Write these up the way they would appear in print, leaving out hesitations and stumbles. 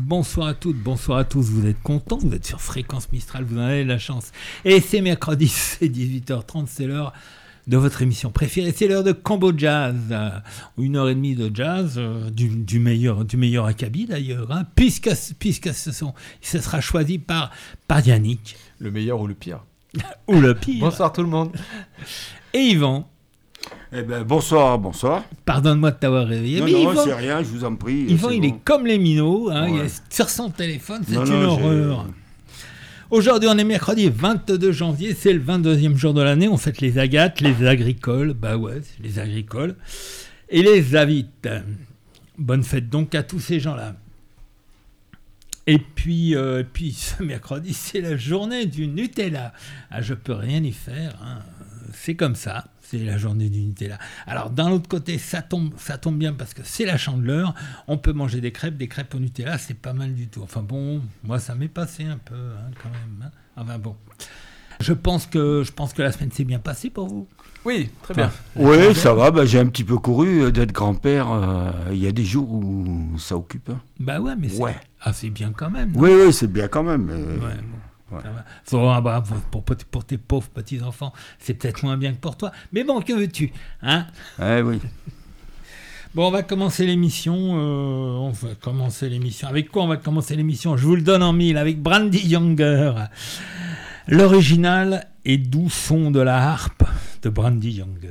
bonsoir à toutes, bonsoir à tous, vous êtes contents, vous êtes sur Fréquence Mistral, vous en avez la chance. Et c'est mercredi, c'est 18h30, c'est l'heure de votre émission préférée, c'est l'heure de Combo Jazz, 1h30 de jazz, du meilleur acabit d'ailleurs, hein, puisque ce sera choisi par Yannick. Le meilleur ou le pire. Ou le pire. Bonsoir tout le monde. Et Yvan. Eh ben, bonsoir. Pardonne-moi de t'avoir réveillé. Non, Yvan, c'est rien, je vous en prie. Yvan, il bon. est comme les minots, hein, Ouais. il est sur son téléphone, c'est une horreur. Aujourd'hui, on est mercredi 22 janvier, c'est le 22e jour de l'année, on fête les agates, les agricoles, bah ouais, c'est les agricoles, et les avites. Bonne fête donc à tous ces gens-là. Et puis ce mercredi, c'est la journée du Nutella. Ah, je peux rien y faire, hein. C'est comme ça, c'est la journée du Nutella. Alors d'un autre côté, ça tombe bien parce que c'est la Chandeleur, on peut manger des crêpes au Nutella, c'est pas mal du tout. Enfin bon, moi ça m'est passé un peu, hein, quand même. Hein. Enfin bon, je pense que la semaine s'est bien passée pour vous. Oui, très bien. Oui, ça va, j'ai un petit peu couru d'être grand-père. Il y a des jours où ça occupe. Hein. Bah ouais, mais c'est bien quand même. Non? Oui, c'est bien quand même. Ouais, bon. Ouais. Pour tes pauvres petits-enfants, c'est peut-être moins bien que pour toi. Mais bon, que veux-tu, hein? Oui. Bon, on va commencer l'émission. Avec quoi on va commencer l'émission? Je vous le donne en mille, avec Brandy Younger. L'original et doux son de la harpe de Brandy Younger.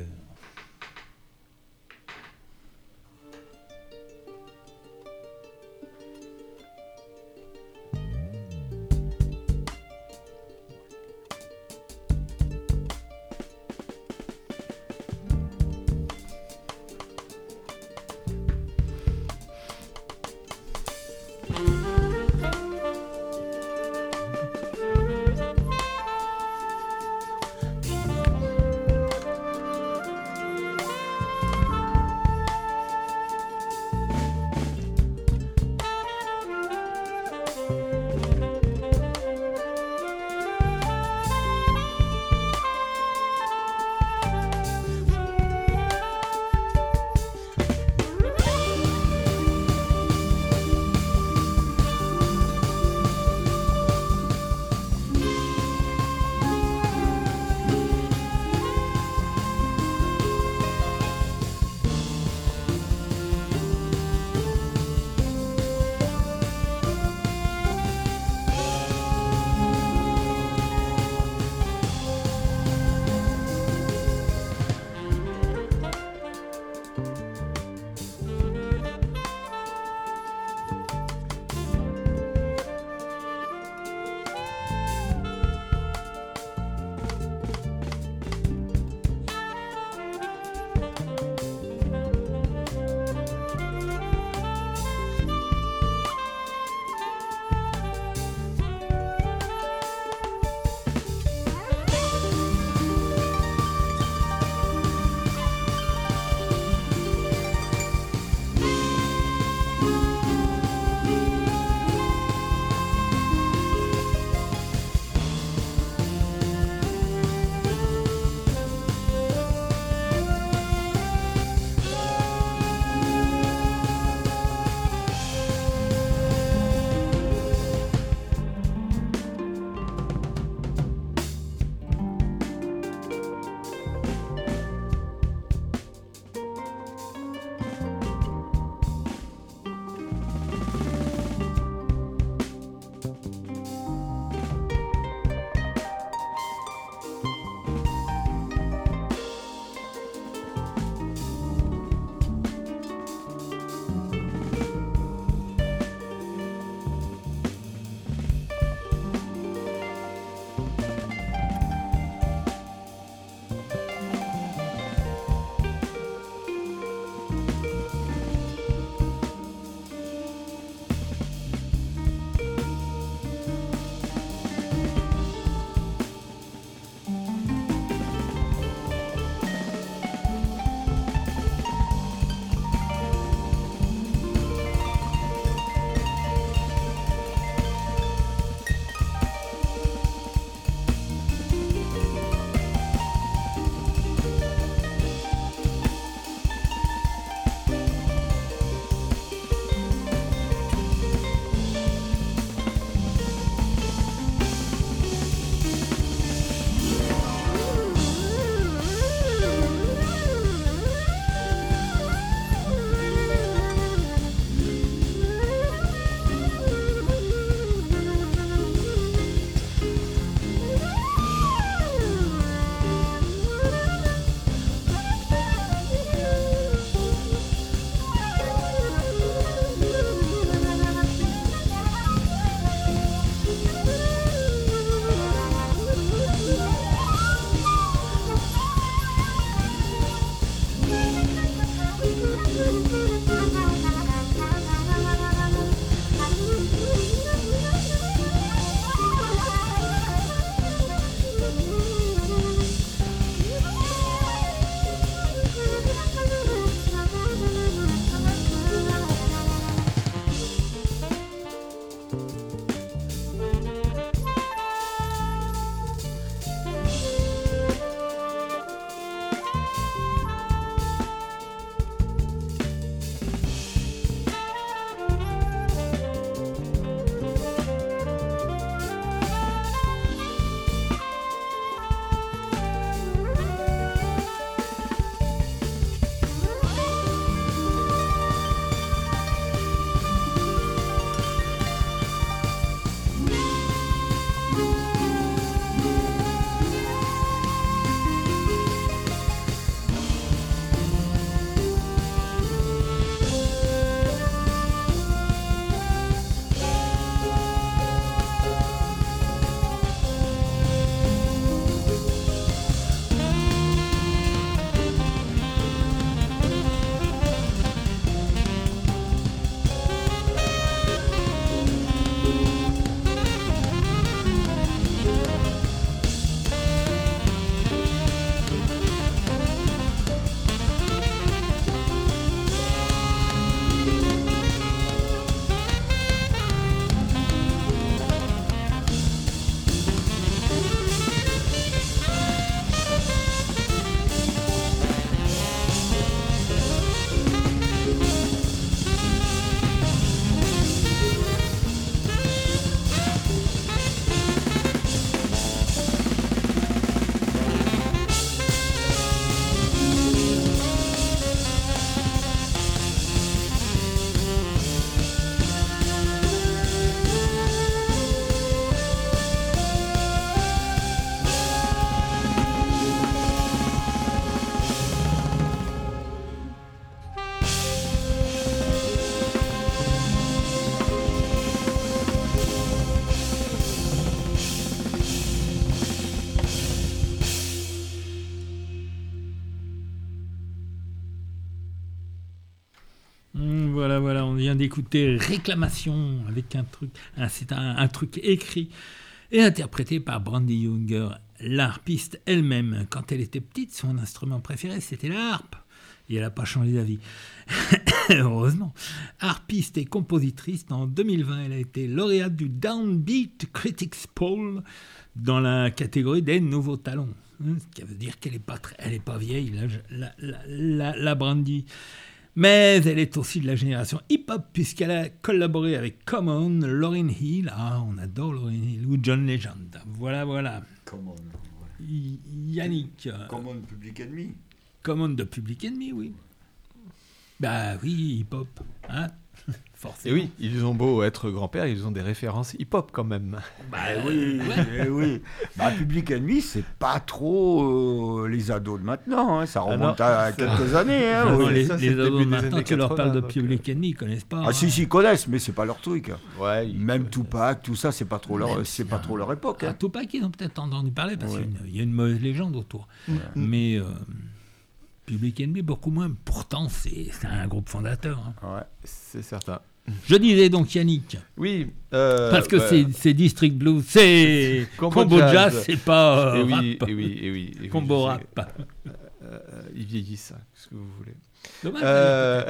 vient d'écouter Réclamation avec c'est un truc écrit et interprété par Brandy Younger, l'harpiste elle-même. Quand elle était petite, son instrument préféré, c'était la harpe. Et elle n'a pas changé d'avis. Heureusement. Harpiste et compositrice, en 2020, elle a été lauréate du Downbeat Critics Poll dans la catégorie des nouveaux talents. Ce qui veut dire qu'elle n'est pas vieille, la Brandy. Mais elle est aussi de la génération hip-hop, puisqu'elle a collaboré avec Common, Lauryn Hill, on adore Lauryn Hill, ou John Legend. Voilà. Common. Yannick. Common Public Enemy. Common de Public Enemy, oui. Bah oui, hip-hop, hein. Forcément. Et oui, ils ont beau être grand-père, ils ont des références hip-hop quand même. Oui. Public Enemy, c'est pas trop les ados de maintenant, hein. Ça remonte à quelques années. Hein, les ados de maintenant, tu leur parles de Public Enemy, ils connaissent pas. Ah si, ils connaissent, mais c'est pas leur truc. Ouais, même Tupac, tout ça, c'est pas trop leur époque. Hein. Tupac, ils ont peut-être entendu parler, parce qu'il y a une mauvaise légende autour. Mais... Public Enemy, beaucoup moins. Pourtant, c'est un groupe fondateur. Hein. Ouais, c'est certain. Je disais donc Yannick. Oui. Parce que c'est District Blues, c'est Combo Jazz, c'est pas rap. Et oui. Combo rap. Ils vieillissent, qu'est-ce que vous voulez. Dommage.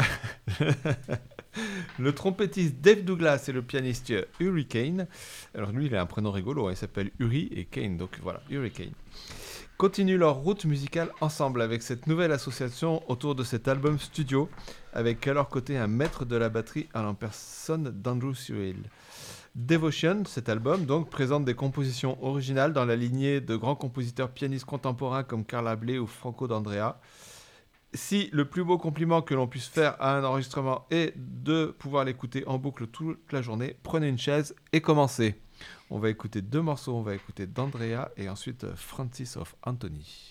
Le trompettiste Dave Douglas et le pianiste Hurricane. Alors lui, il a un prénom rigolo, il s'appelle Uri et Kane, donc voilà, Hurricane. Continuent leur route musicale ensemble avec cette nouvelle association autour de cet album studio, avec à leur côté un maître de la batterie à la personne d'Andrew Cyril. Devotion, cet album, donc, présente des compositions originales dans la lignée de grands compositeurs pianistes contemporains comme Carla Bley ou Franco D'Andrea. Si le plus beau compliment que l'on puisse faire à un enregistrement est de pouvoir l'écouter en boucle toute la journée, prenez une chaise et commencez. On va écouter 2 morceaux, on va écouter D'Andrea et ensuite Francis of Anthony.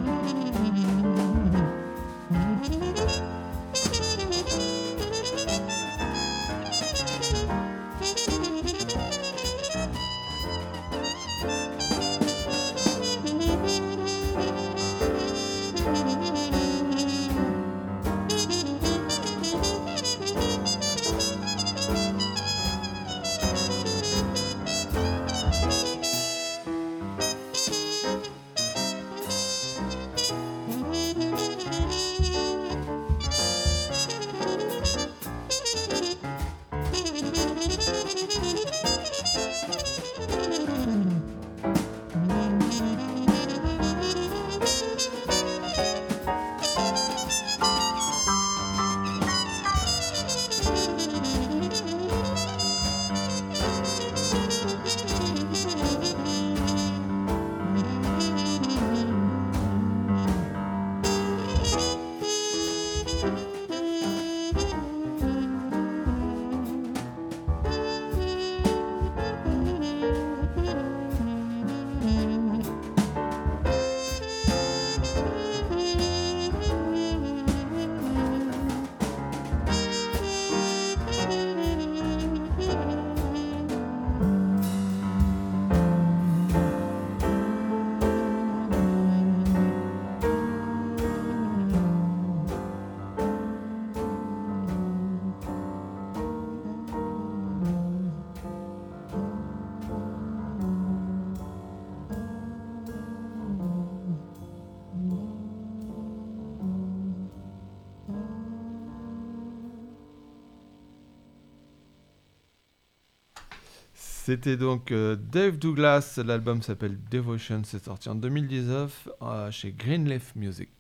C'était donc Dave Douglas, l'album s'appelle Devotion, c'est sorti en 2019 chez Greenleaf Music.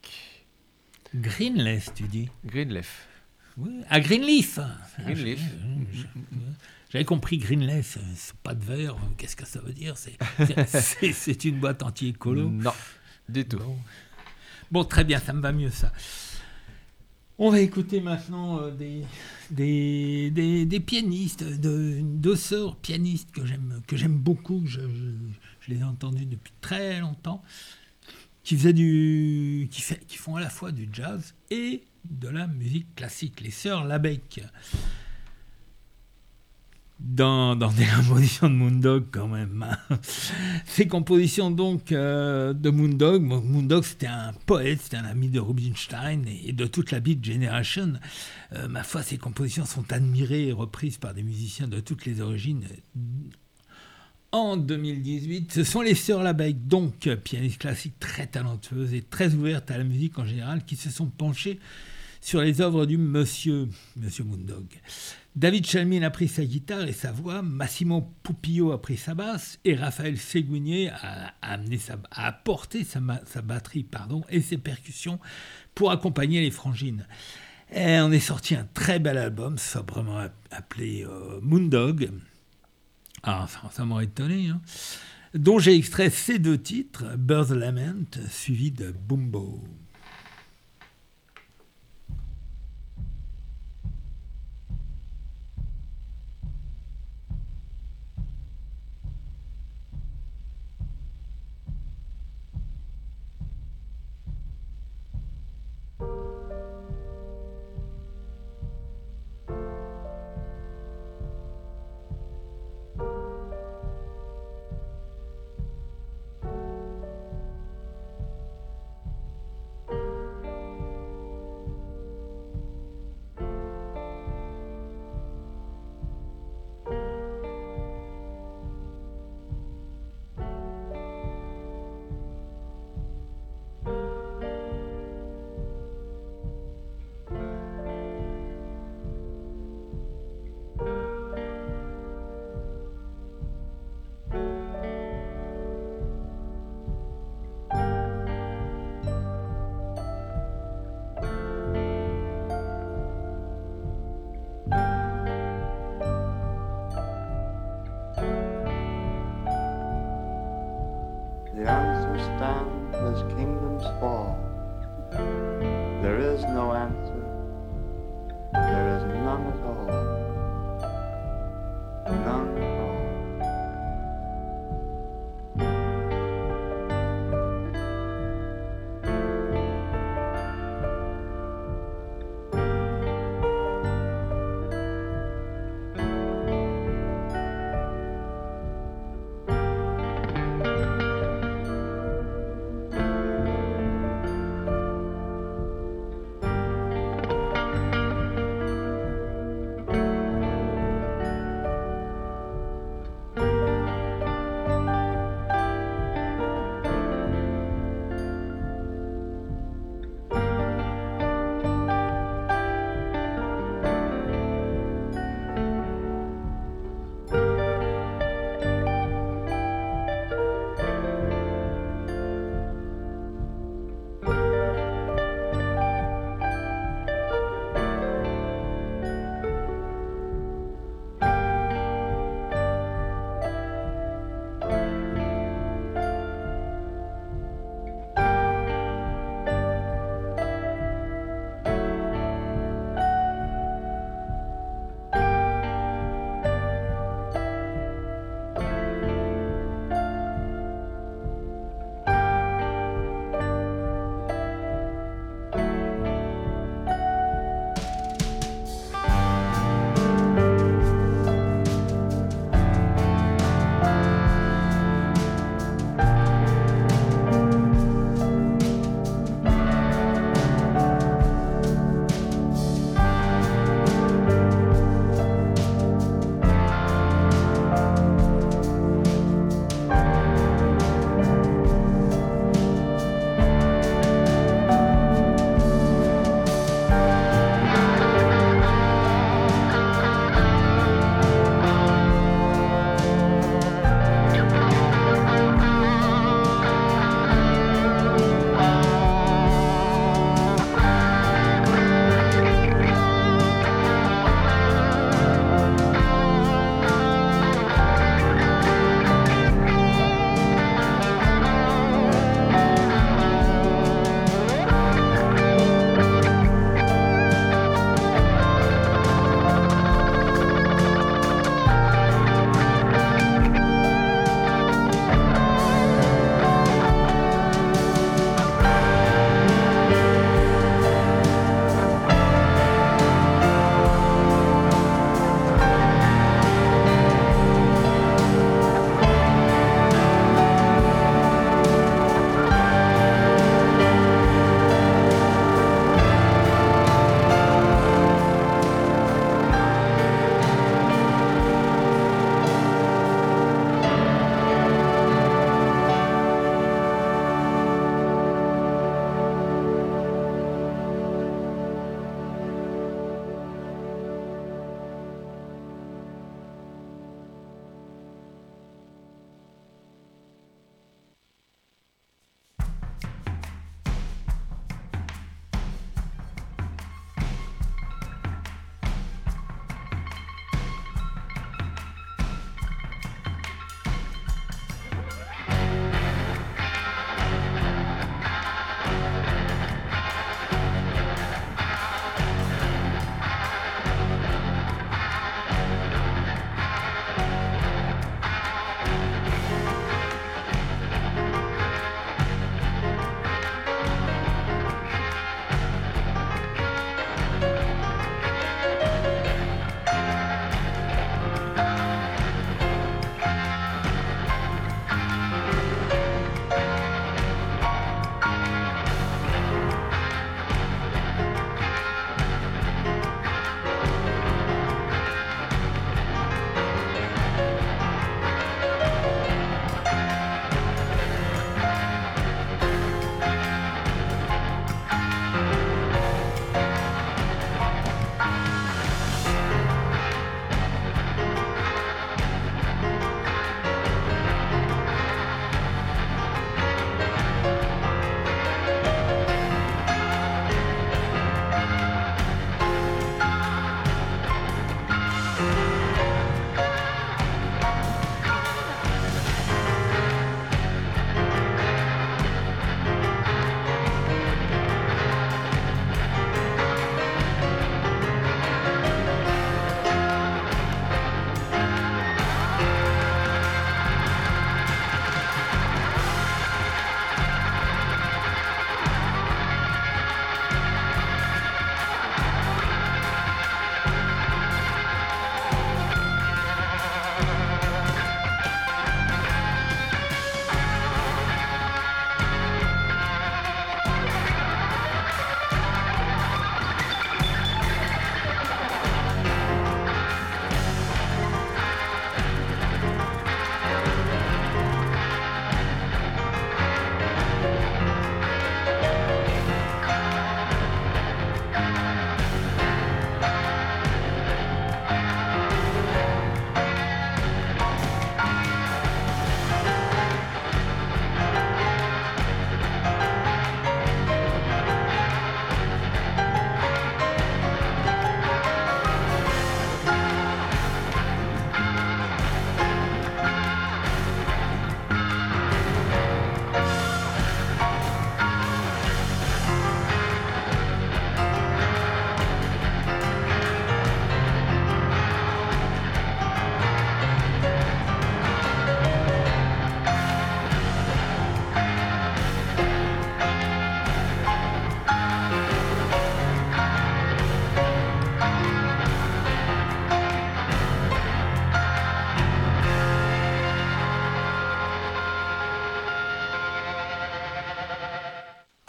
Greenleaf, tu dis? Greenleaf. Oui, à Greenleaf. Greenleaf. J'avais compris Greenleaf, c'est pas de verre, qu'est-ce que ça veut dire? C'est une boîte anti-écolo? Non, du tout. Bon, très bien, ça me va mieux ça. On va écouter maintenant des pianistes, deux sœurs pianistes que j'aime beaucoup, je les ai entendues depuis très longtemps, qui font à la fois du jazz et de la musique classique, les sœurs Labec. Dans des compositions de Moondog quand même. Ces compositions donc de Moondog. Moondog c'était un poète, c'était un ami de Rubinstein et de toute la Beat Generation. Ma foi, ces compositions sont admirées et reprises par des musiciens de toutes les origines. En 2018, ce sont les sœurs Labec, donc pianistes classiques très talentueuses et très ouvertes à la musique en général, qui se sont penchées sur les œuvres du monsieur Moondog. David Chalmin a pris sa guitare et sa voix, Massimo Pupillo a pris sa basse et Raphaël Ségounier a apporté sa batterie et ses percussions pour accompagner les frangines. Et on est sorti un très bel album, sobrement appelé Moondog. Ah, ça m'aurait étonné, hein, dont j'ai extrait ces deux titres, Birds Lament, suivi de Bumbo. The answer stands as kingdoms fall. There is no answer. There is none at all. None at all.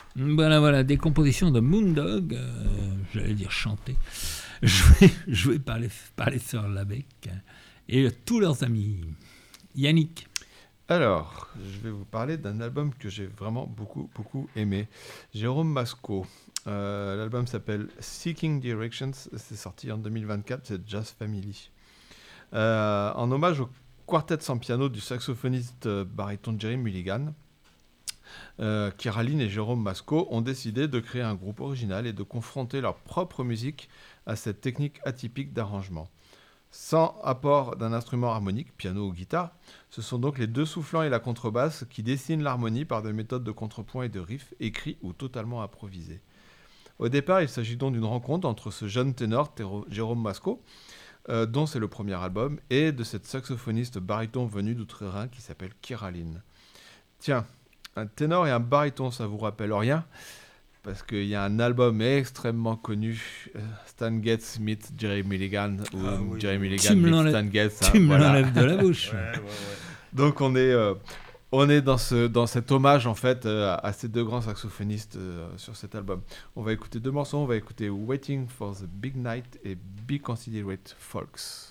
Voilà, des compositions de Moondog, j'allais dire chanter, jouées par les sœurs Labec et tous leurs amis. Yannick. Alors, je vais vous parler d'un album que j'ai vraiment beaucoup aimé. Jérôme Masco. L'album s'appelle Seeking Directions. C'est sorti en 2024, c'est Jazz Family. En hommage au quartet sans piano du saxophoniste baryton Jerry Mulligan, Kiraline et Jérôme Masco ont décidé de créer un groupe original et de confronter leur propre musique à cette technique atypique d'arrangement. Sans apport d'un instrument harmonique, piano ou guitare, ce sont donc les deux soufflants et la contrebasse qui dessinent l'harmonie par des méthodes de contrepoint et de riff écrits ou totalement improvisés. Au départ, il s'agit donc d'une rencontre entre ce jeune ténor, Jérôme Masco, dont c'est le premier album, et de cette saxophoniste baryton venue d'Outre-Rhin qui s'appelle Kiraline. Tiens, un ténor et un baryton, ça vous rappelle rien ? Parce qu'il y a un album extrêmement connu, Stan Getz meets Jerry Mulligan, ou Jerry Mulligan meets Stan Getz. Tu me l'enlèves de la bouche. Ouais. Donc on est dans cet hommage en fait à ces deux grands saxophonistes sur cet album. On va écouter deux morceaux, on va écouter Waiting for the Big Night et Be Considerate Folks.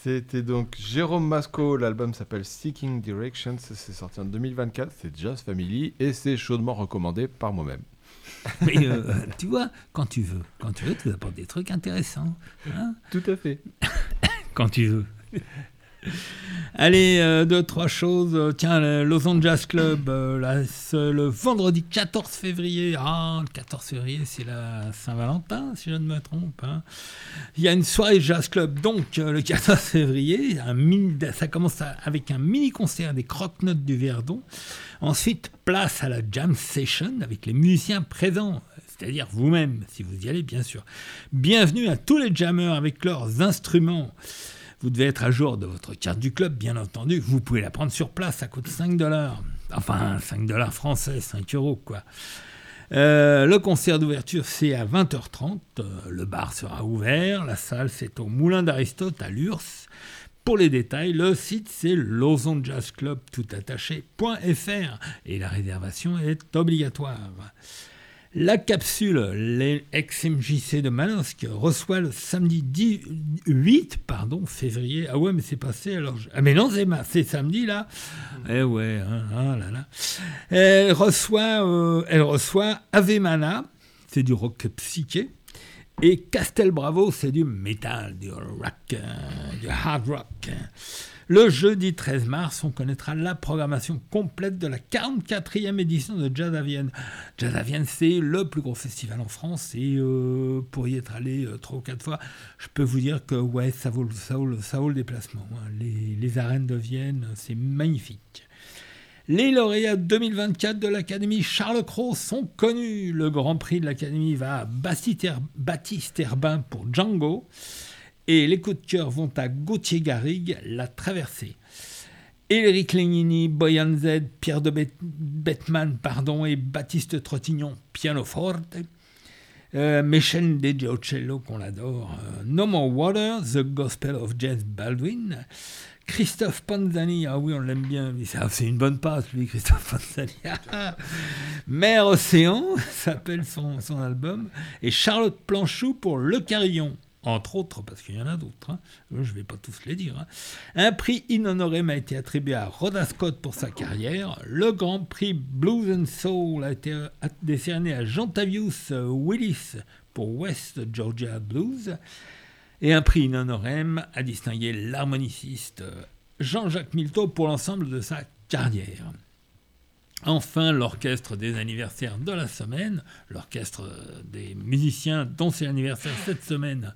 C'était donc Jérôme Masco, l'album s'appelle Seeking Directions, c'est sorti en 2024, c'est Jazz Family et c'est chaudement recommandé par moi-même. Mais tu vois, quand tu veux, tu apportes des trucs intéressants. Hein, tout à fait. Quand tu veux. Allez, 2-3 choses. Tiens, le Los Angeles Club, le vendredi 14 février. Ah, le 14 février, c'est la Saint-Valentin, si je ne me trompe. Hein. Il y a une soirée Jazz Club, donc le 14 février. Ça commence avec un mini-concert des Croque-Notes du Verdon. Ensuite, place à la Jam Session avec les musiciens présents, c'est-à-dire vous-même, si vous y allez, bien sûr. Bienvenue à tous les jammers avec leurs instruments. Vous devez être à jour de votre carte du club, bien entendu. Vous pouvez la prendre sur place, ça coûte $5. Enfin, $5 français, 5 €, quoi. Le concert d'ouverture, c'est à 20h30. Le bar sera ouvert. La salle, c'est au Moulin d'Aristote, à Lurs. Pour les détails, le site, c'est losonjazzclub.fr et la réservation est obligatoire. La capsule, les ex-MJC de Manosque, reçoit le samedi 8 février. Ah ouais, mais c'est passé alors. Ah mais non, c'est samedi là. Eh ouais, là là. Elle reçoit Ave Mana, c'est du rock psyché. Et Castel Bravo, c'est du métal, du rock, du hard rock. Le jeudi 13 mars, on connaîtra la programmation complète de la 44e édition de Jazz à Vienne. Jazz à Vienne, c'est le plus gros festival en France et pour y être allé 3 ou 4 fois, je peux vous dire que ouais, ça vaut le déplacement. Hein. Les arènes de Vienne, c'est magnifique. Les lauréats 2024 de l'Académie Charles Cros sont connus. Le Grand Prix de l'Académie va à Baptiste Herbin pour Django. Et les coups de cœur vont à Gauthier Garrigue, La Traversée. Éric Legnini, Boyan Z, Pierre de Bettman, et Baptiste Trottignon, pianoforte. Michel De Giocello, qu'on adore. No More Water, The Gospel of Jazz Baldwin. Christophe Panzani, ah oui, on l'aime bien, c'est une bonne passe, lui, Christophe Panzani. Mer Océan, s'appelle son album. Et Charlotte Planchou pour Le Carillon. Entre autres, parce qu'il y en a d'autres, hein. Je ne vais pas tous les dire. Hein. Un prix in honorem a été attribué à Rhoda Scott pour sa carrière. Le Grand Prix Blues and Soul a été décerné à Jontavius Willis pour West Georgia Blues. Et un prix in honorem a distingué l'harmoniciste Jean-Jacques Milteau pour l'ensemble de sa carrière. Enfin, l'orchestre des anniversaires de la semaine, l'orchestre des musiciens dont c'est l'anniversaire cette semaine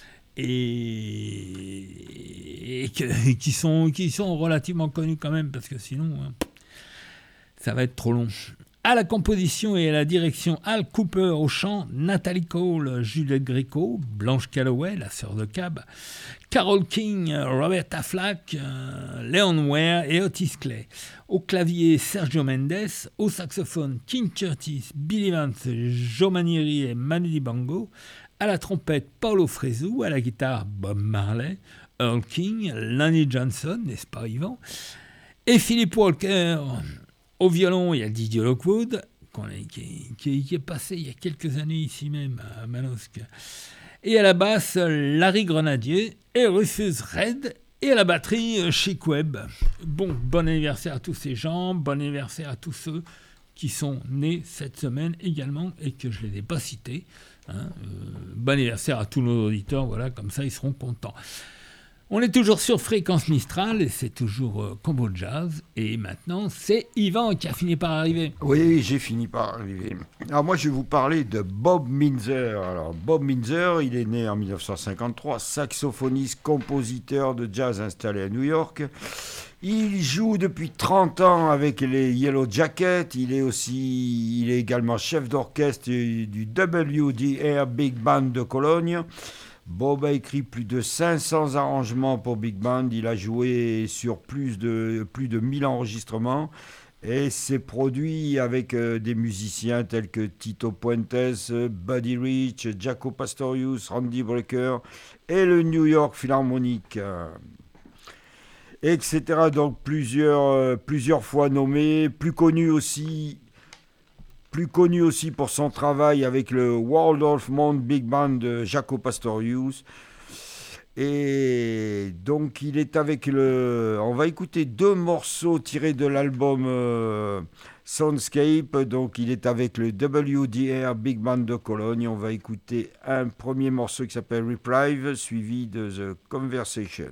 et qui sont relativement connus quand même parce que sinon ça va être trop long. À la composition et à la direction, Al Cooper, au chant, Nathalie Cole, Juliette Gréco, Blanche Calloway, la sœur de Cab, Carole King, Roberta Flack, Leon Ware et Otis Clay. Au clavier, Sergio Mendes, au saxophone, King Curtis, Billy Vance, Joe Manieri et Manu Dibango, à la trompette, Paolo Fresu, à la guitare, Bob Marley, Earl King, Lonnie Johnson, n'est-ce pas Yvan, et Philip Walker. Au violon, il y a Didier Lockwood, qui est passé il y a quelques années ici même à Manosque. Et à la basse, Larry Grenadier et Rufus Red. Et à la batterie, Chic Webb. Bon anniversaire à tous ces gens, bon anniversaire à tous ceux qui sont nés cette semaine également et que je ne les ai pas cités. Hein. Bon anniversaire à tous nos auditeurs, voilà, comme ça ils seront contents. On est toujours sur Fréquence Mistral et c'est toujours Combo Jazz. Et maintenant, c'est Yvan qui a fini par arriver. Oui, j'ai fini par arriver. Alors moi, je vais vous parler de Bob Minzer. Alors Bob Minzer, il est né en 1953, saxophoniste, compositeur de jazz installé à New York. Il joue depuis 30 ans avec les Yellow Jackets. Il est également chef d'orchestre du WDR Big Band de Cologne. Bob a écrit plus de 500 arrangements pour Big Band. Il a joué sur plus de 1000 enregistrements et s'est produit avec des musiciens tels que Tito Puentes, Buddy Rich, Jaco Pastorius, Randy Brecker et le New York Philharmonic, etc. Donc plusieurs fois nommé, plus connu aussi pour son travail avec le Waldorf Mount Big Band de Jaco Pastorius. Et donc il est avec on va écouter 2 morceaux tirés de l'album Soundscape. Donc il est avec le WDR Big Band de Cologne. On va écouter un premier morceau qui s'appelle Reprieve, suivi de The Conversation.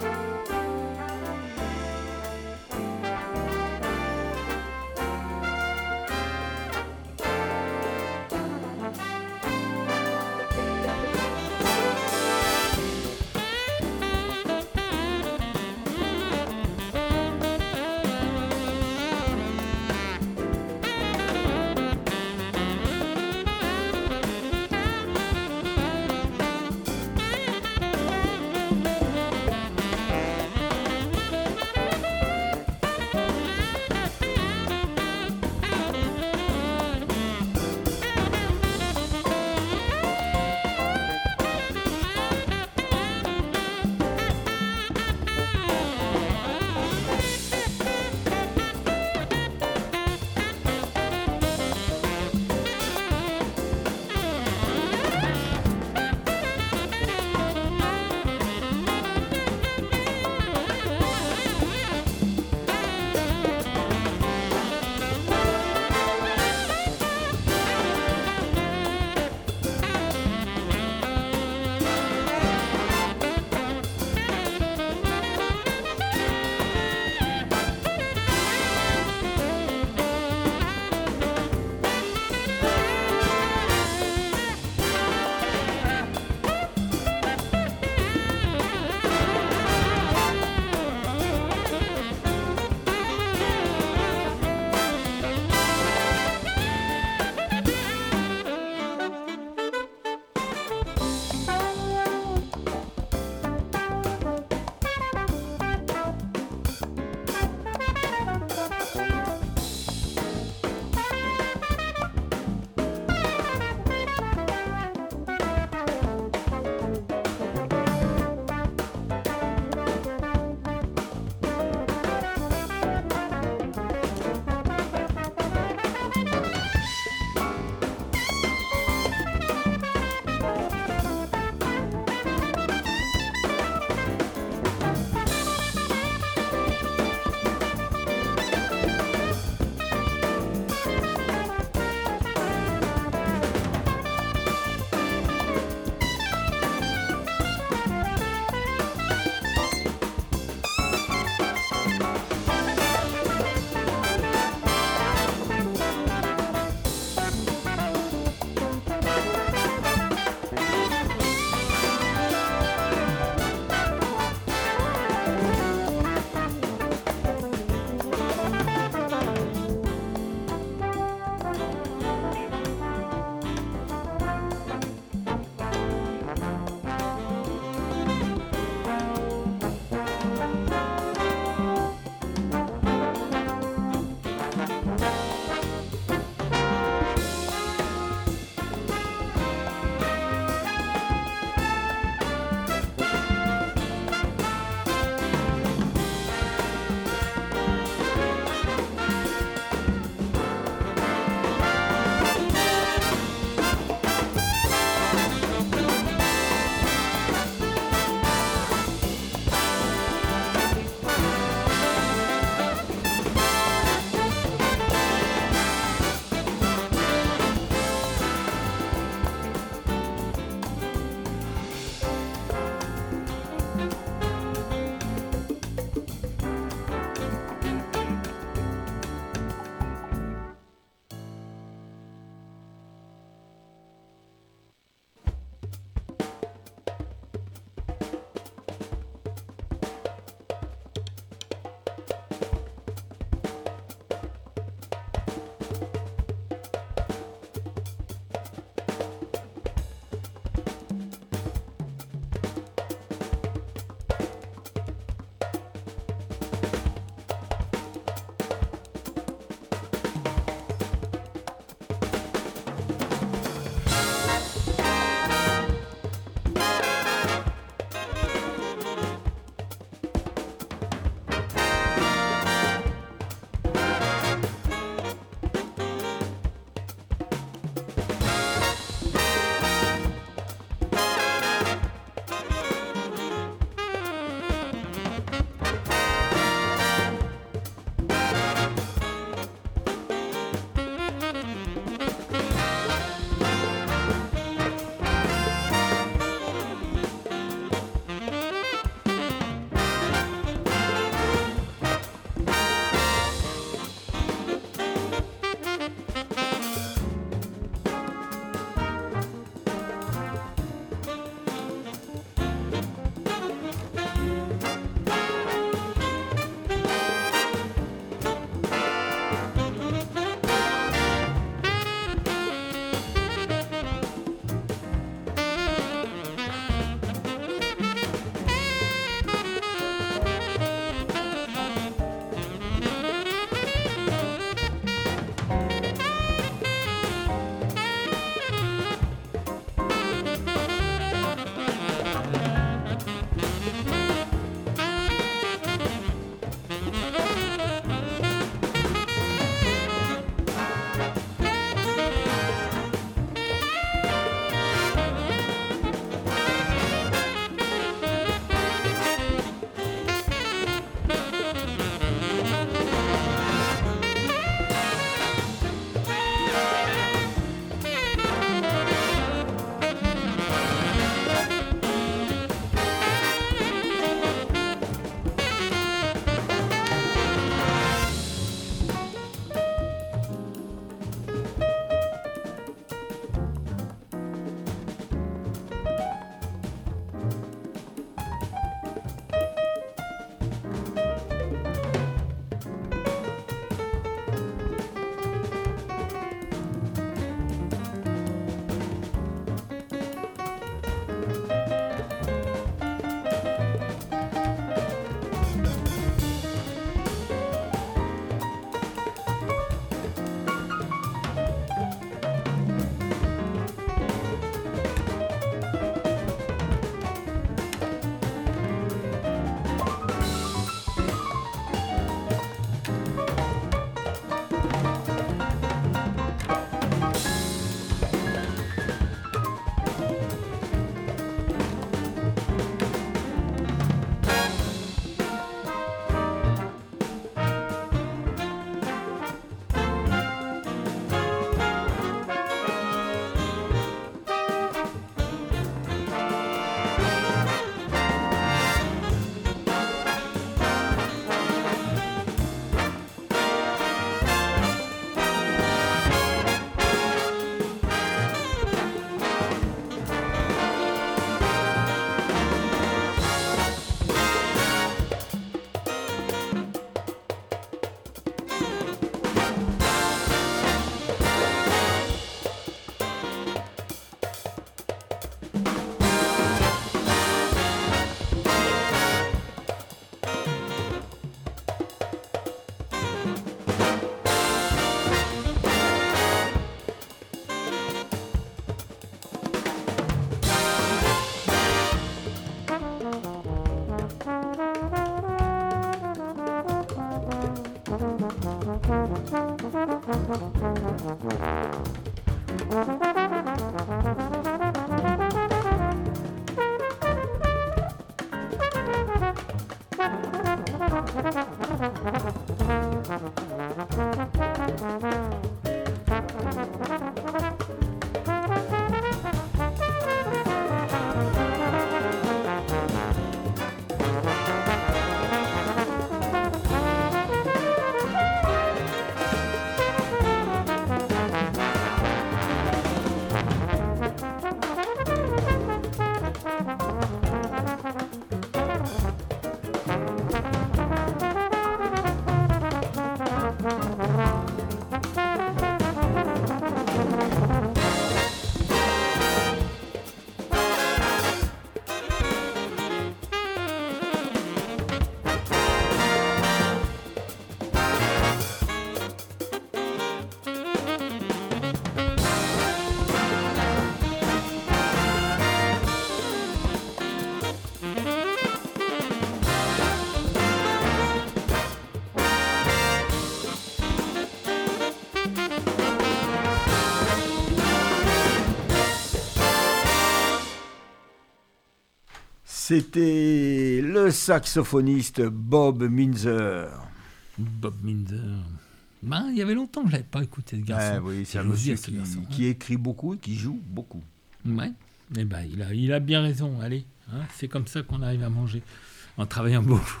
C'était le saxophoniste Bob Minzer. Bob Minzer. Ben, il y avait longtemps que je n'avais pas écouté ce garçon. Oui, c'est un monsieur qui écrit beaucoup et qui joue beaucoup. Ouais. Eh ben, il a bien raison. Allez, hein, c'est comme ça qu'on arrive à manger, en travaillant beaucoup.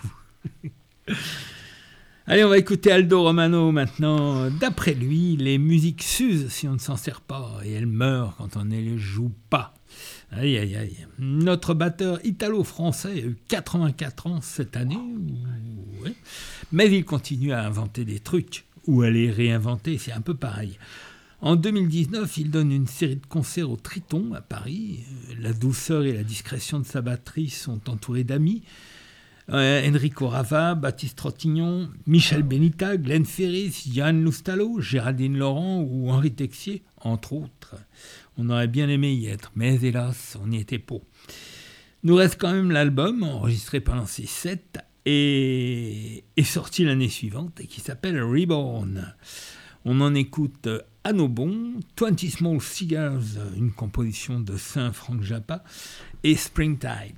Allez, on va écouter Aldo Romano maintenant. D'après lui, les musiques s'usent si on ne s'en sert pas et elles meurent quand on ne les joue pas. Aïe, aïe, aïe. Notre batteur italo-français a eu 84 ans cette année, ouais. Mais il continue à inventer des trucs, ou à les réinventer, c'est un peu pareil. En 2019, il donne une série de concerts au Triton, à Paris. La douceur et la discrétion de sa batterie sont entourées d'amis. Enrico Rava, Baptiste Trottignon, Michel Benita, Glenn Ferris, Yann Loustalo, Géraldine Laurent ou Henri Texier, entre autres. On aurait bien aimé y être, mais hélas, on n'y était pas. Nous reste quand même l'album, enregistré pendant ces 7 et sorti l'année suivante, et qui s'appelle Reborn. On en écoute à nos bons, 20 Small Cigars, une composition de Saint Frank Zappa, et Springtide.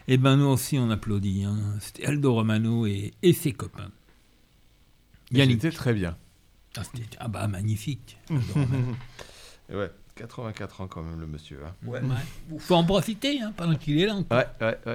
Et ben nous aussi on applaudit. Hein. C'était Aldo Romano et ses copains. Yannick. C'était très bien. Magnifique. Et ouais, 84 ans quand même le monsieur. Hein. Ouais. Faut en profiter pendant qu'il est là. Ouais.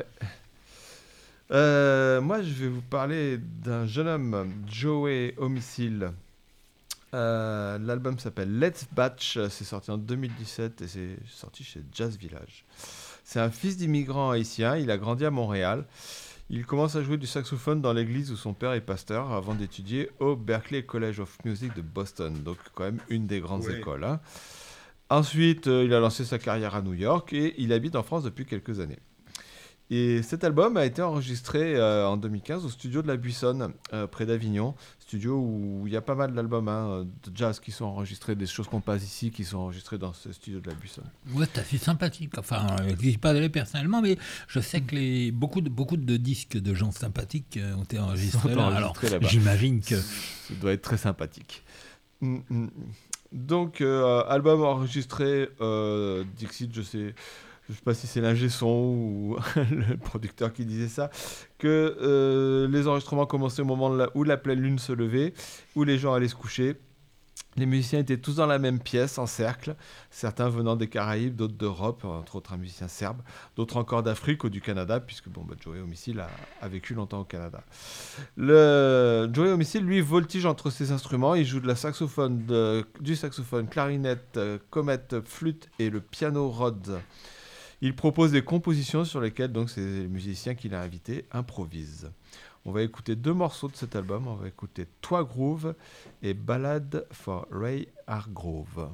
Moi je vais vous parler d'un jeune homme, Joey Homicile. L'album s'appelle Let's Batch, c'est sorti en 2017 et c'est sorti chez Jazz Village. C'est un fils d'immigrant haïtien, il a grandi à Montréal. Il commence à jouer du saxophone dans l'église où son père est pasteur avant d'étudier au Berklee College of Music de Boston, donc quand même une des grandes écoles. Hein. Ensuite, il a lancé sa carrière à New York et il habite en France depuis quelques années. Et cet album a été enregistré en 2015 au studio de la Buissonne, près d'Avignon, studio où il y a pas mal d'albums de jazz qui sont enregistrés, des choses qu'on passe ici qui sont enregistrées dans ce studio de la Buissonne. Ouais, c'est assez sympathique. Enfin, je ne dis pas d'aller personnellement, mais je sais que beaucoup de disques de gens sympathiques ont été enregistrés là. Alors, j'imagine que... Ça doit être très sympathique. Donc, album enregistré, Dixit, je sais pas si c'est l'ingé son ou le producteur qui disait ça, que les enregistrements commençaient au moment où la pleine lune se levait, où les gens allaient se coucher. Les musiciens étaient tous dans la même pièce, en cercle, certains venant des Caraïbes, d'autres d'Europe, entre autres un musicien serbe, d'autres encore d'Afrique ou du Canada, puisque Joey Homicile a vécu longtemps au Canada. Joey Homicile, lui, voltige entre ses instruments, il joue du saxophone, clarinette, comète, flûte et le piano Rhodes. Il propose des compositions sur lesquelles donc ces musiciens qu'il a invités improvisent. On va écouter 2 morceaux de cet album. On va écouter Toi Groove et Ballad for Ray Hargrove.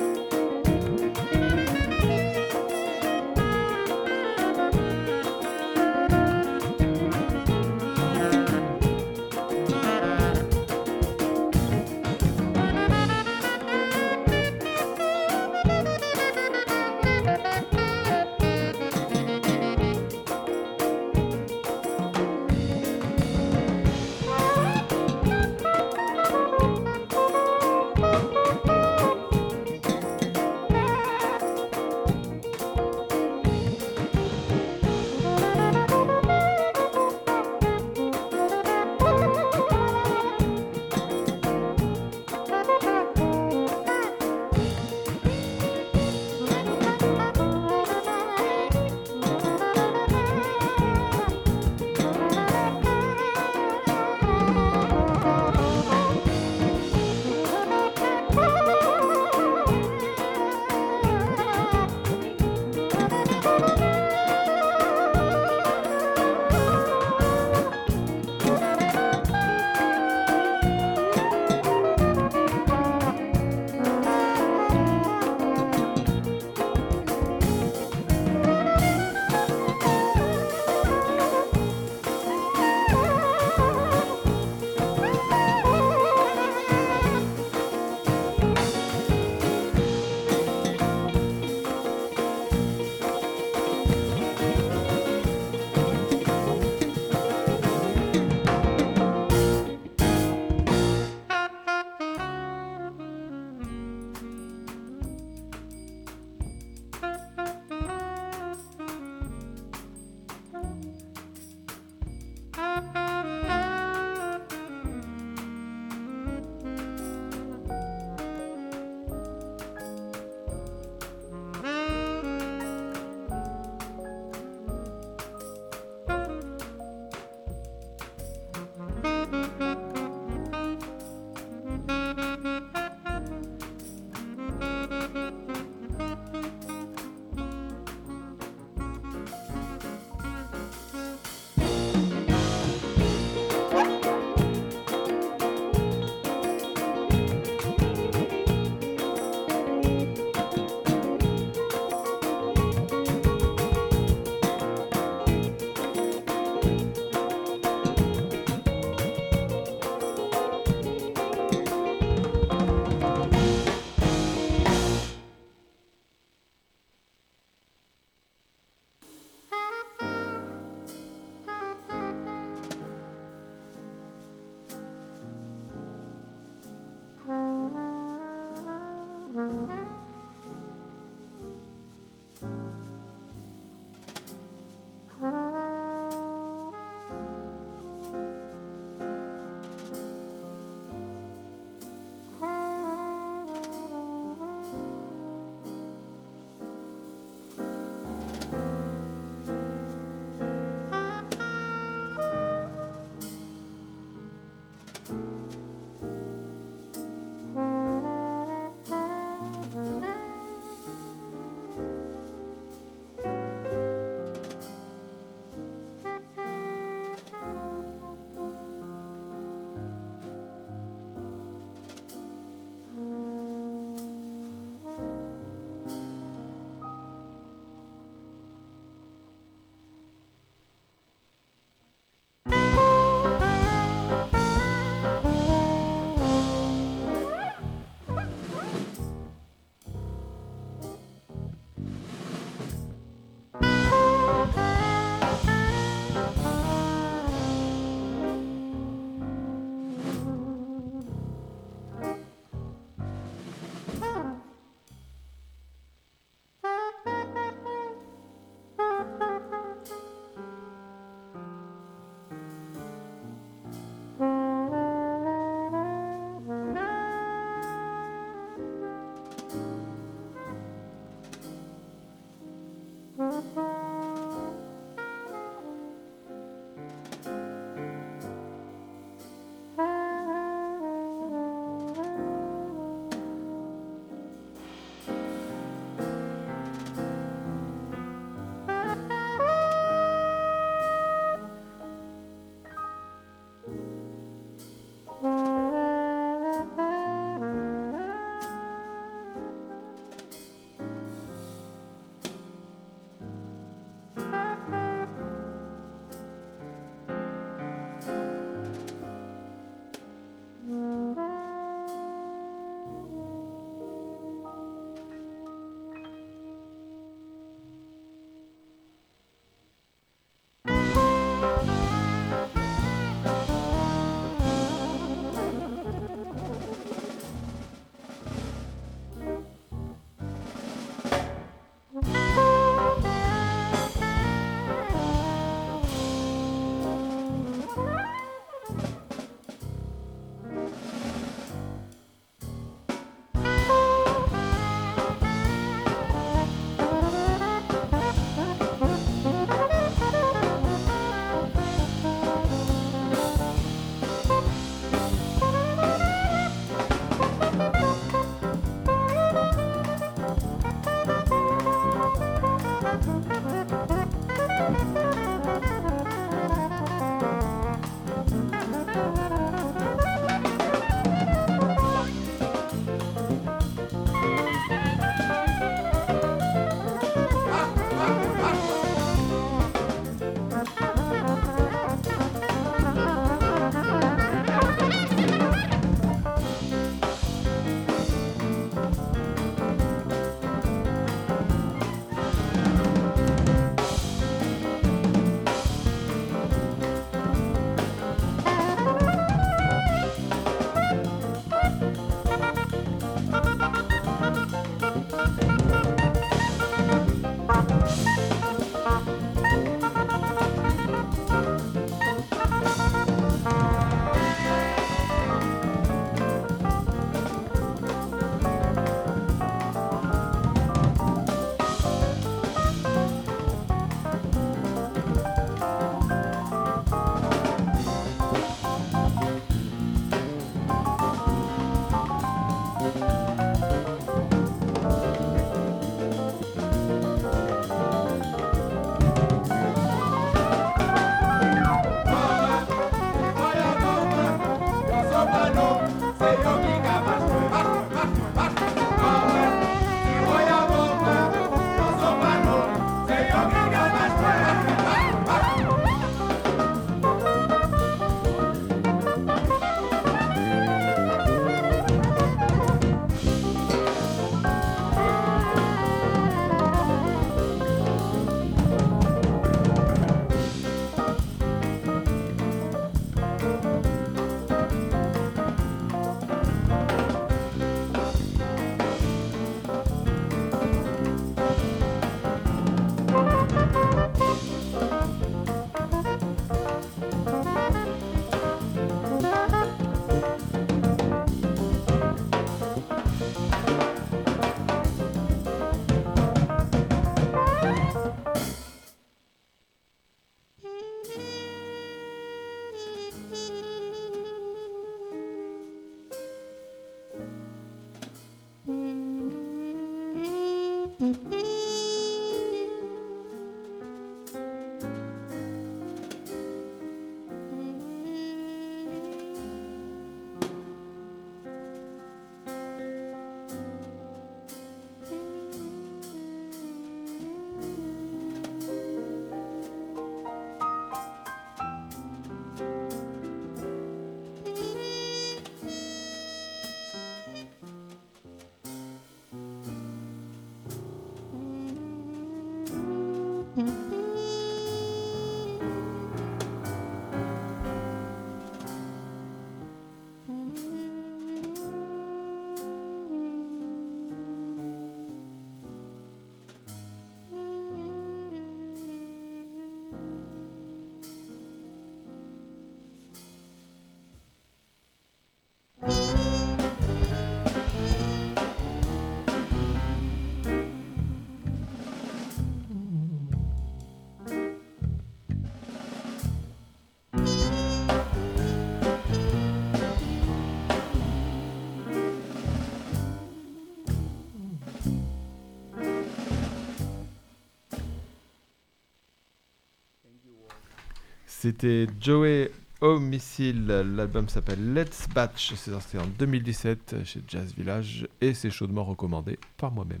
C'était Joey Homicile, l'album s'appelle Let's Batch, c'est sorti en 2017 chez Jazz Village et c'est chaudement recommandé par moi-même.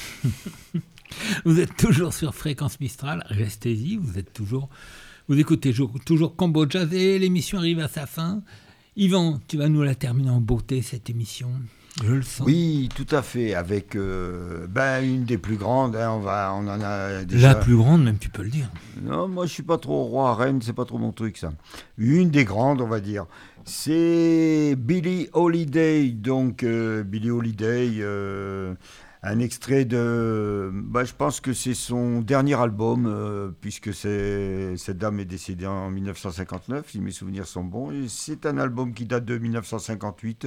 Vous êtes toujours sur Fréquence Mistral, restez-y, vous écoutez toujours Combo Jazz et l'émission arrive à sa fin. Yvan, tu vas nous la terminer en beauté cette émission, je le sens. Oui, tout à fait, avec une des plus grandes, hein, on en a déjà... La plus grande, même tu peux le dire. Non, moi je suis pas trop roi, reine, c'est pas trop mon truc ça. Une des grandes, on va dire. C'est Billie Holiday, donc Billie Holiday, un extrait de... je pense que c'est son dernier album, puisque cette dame est décédée en 1959, si mes souvenirs sont bons. Et c'est un album qui date de 1958,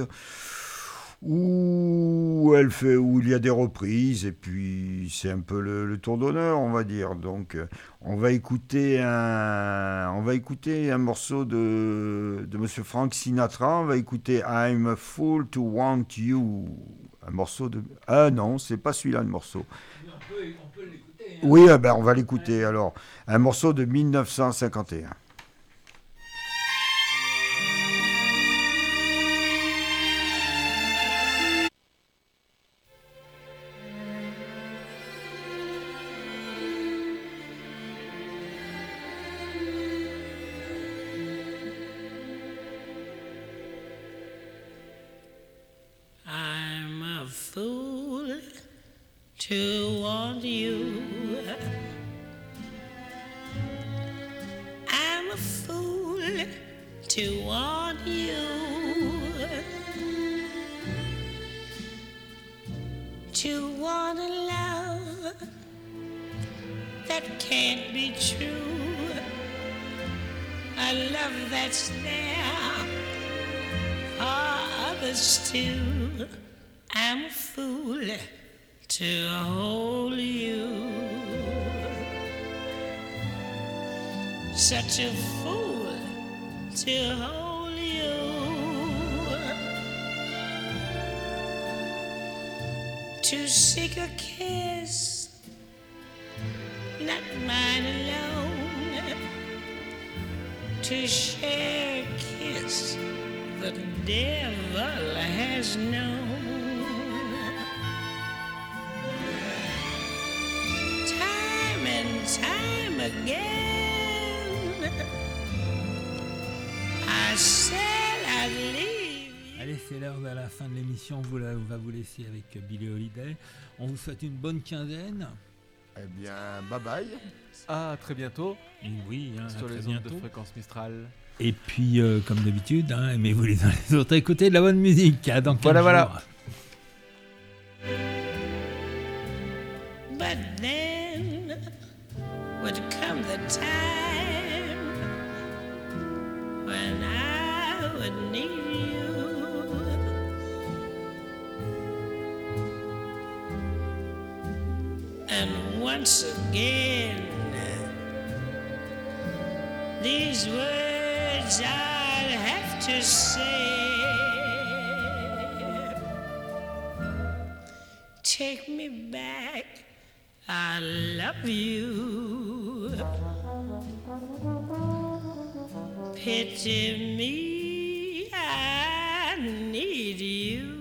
où il y a des reprises, et puis c'est un peu le tour d'honneur, on va dire. Donc on va écouter un morceau de Monsieur Frank Sinatra, on va écouter I'm a Fool to Want You. Un morceau de... Ah non, c'est pas celui-là le morceau. On peut l'écouter. Hein. Oui, on va l'écouter alors. Un morceau de 1951. Fool to want you. I'm a fool to want you. To want a love that can't be true. A love that's there for others too. I'm a fool to hold you. Such a fool to hold you. To seek a kiss, not mine alone. To share a kiss the devil has known. Time again, I said I'd leave. Allez, c'est l'heure de la fin de l'émission. On va vous laisser avec Billie Holiday. On vous souhaite une bonne quinzaine. Eh bien, bye bye. À très bientôt. Et oui, sur les ondes de Fréquence Mistral. Et puis, comme d'habitude, aimez-vous les uns les autres. Écoutez de la bonne musique. Dans 15 jours. Voilà. But then would come the time when I would need you. And once again, these words I'd have to say. Take me back I love you. Pity me, I